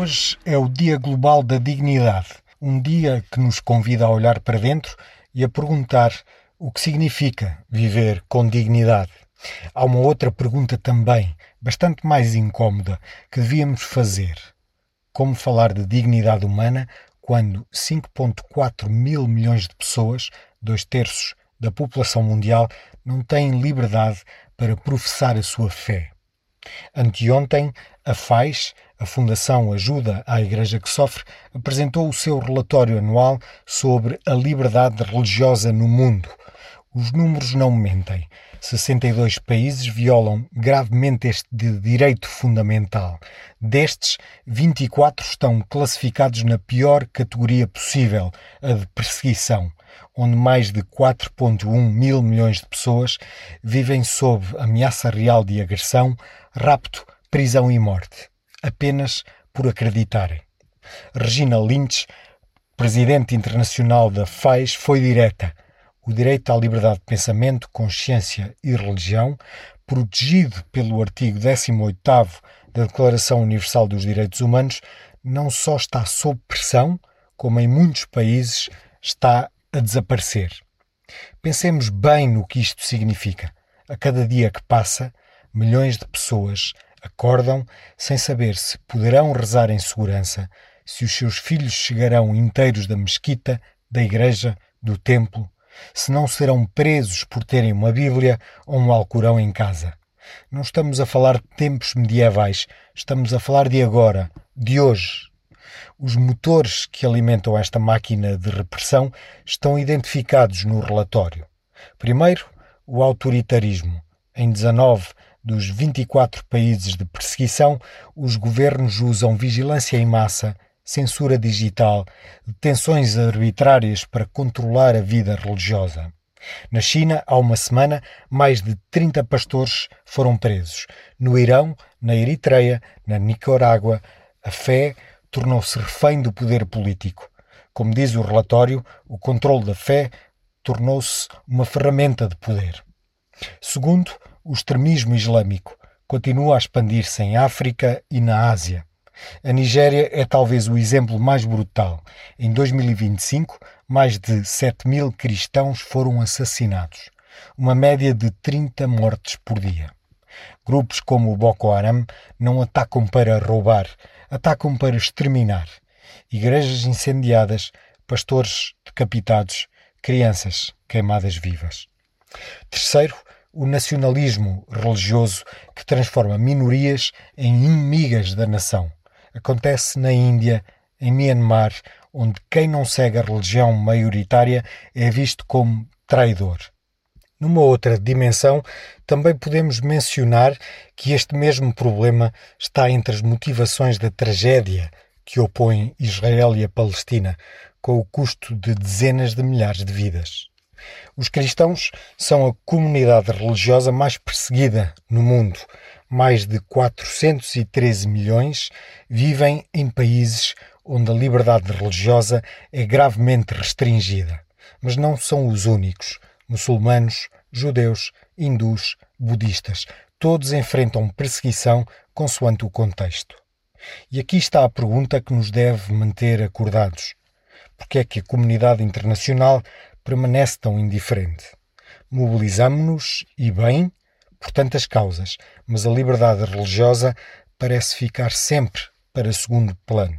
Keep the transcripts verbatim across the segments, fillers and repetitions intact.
Hoje é o Dia Global da Dignidade, um dia que nos convida a olhar para dentro e a perguntar o que significa viver com dignidade. Há uma outra pergunta também, bastante mais incómoda, que devíamos fazer. Como falar de dignidade humana quando cinco vírgula quatro mil milhões de pessoas, dois terços da população mundial, não têm liberdade para professar a sua fé? Anteontem, a F A I S, a Fundação Ajuda à Igreja que Sofre, apresentou o seu relatório anual sobre a liberdade religiosa no mundo. Os números não mentem. sessenta e dois países violam gravemente este direito fundamental. Destes, vinte e quatro estão classificados na pior categoria possível, a de perseguição, onde mais de quatro vírgula um mil milhões de pessoas vivem sob ameaça real de agressão, rapto, prisão e morte, apenas por acreditarem. Regina Lynch, presidente internacional da F A I S, foi direta. O direito à liberdade de pensamento, consciência e religião, protegido pelo artigo décimo oitavo da Declaração Universal dos Direitos Humanos, não só está sob pressão, como em muitos países está a desaparecer. Pensemos bem no que isto significa. A cada dia que passa, milhões de pessoas acordam sem saber se poderão rezar em segurança, se os seus filhos chegarão inteiros da mesquita, da igreja, do templo, se não serão presos por terem uma Bíblia ou um Alcorão em casa. Não estamos a falar de tempos medievais, estamos a falar de agora, de hoje. Os motores que alimentam esta máquina de repressão estão identificados no relatório. Primeiro, o autoritarismo. Em dezanove dos vinte e quatro países de perseguição, os governos usam vigilância em massa, censura digital, detenções arbitrárias para controlar a vida religiosa. Na China, há uma semana, mais de trinta pastores foram presos. No Irão, na Eritreia, na Nicarágua, a fé tornou-se refém do poder político. Como diz o relatório, o controle da fé tornou-se uma ferramenta de poder. Segundo, o extremismo islâmico continua a expandir-se em África e na Ásia. A Nigéria é talvez o exemplo mais brutal. Em dois mil e vinte e cinco, mais de sete mil cristãos foram assassinados, uma média de trinta mortes por dia. Grupos como o Boko Haram não atacam para roubar, atacam para exterminar. Igrejas incendiadas, pastores decapitados, crianças queimadas vivas. Terceiro, o nacionalismo religioso que transforma minorias em inimigas da nação. Acontece na Índia, em Myanmar, onde quem não segue a religião maioritária é visto como traidor. Numa outra dimensão, também podemos mencionar que este mesmo problema está entre as motivações da tragédia que opõe Israel e a Palestina, com o custo de dezenas de milhares de vidas. Os cristãos são a comunidade religiosa mais perseguida no mundo. Mais de quatrocentos e treze milhões vivem em países onde a liberdade religiosa é gravemente restringida. Mas não são os únicos. Muçulmanos, judeus, hindus, budistas, todos enfrentam perseguição consoante o contexto. E aqui está a pergunta que nos deve manter acordados. Por que é que a comunidade internacional permanece tão indiferente? Mobilizamo-nos, e bem, por tantas causas, mas a liberdade religiosa parece ficar sempre para segundo plano.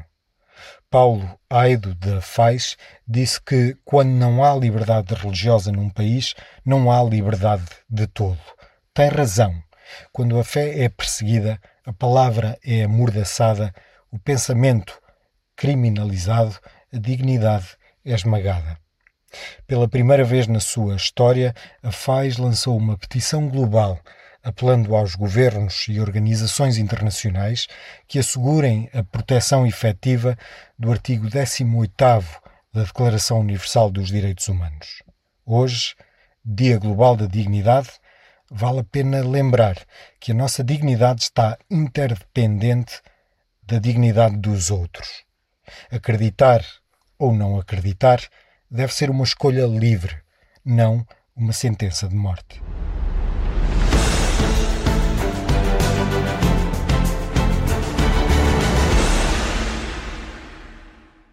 Paulo Aido, da F A I S, disse que quando não há liberdade religiosa num país, não há liberdade de todo. Tem razão. Quando a fé é perseguida, a palavra é amordaçada, o pensamento criminalizado, a dignidade é esmagada. Pela primeira vez na sua história, a F A I S lançou uma petição global, apelando aos governos e organizações internacionais que assegurem a proteção efetiva do artigo décimo oitavo da Declaração Universal dos Direitos Humanos. Hoje, Dia Global da Dignidade, vale a pena lembrar que a nossa dignidade está interdependente da dignidade dos outros. Acreditar ou não acreditar deve ser uma escolha livre, não uma sentença de morte.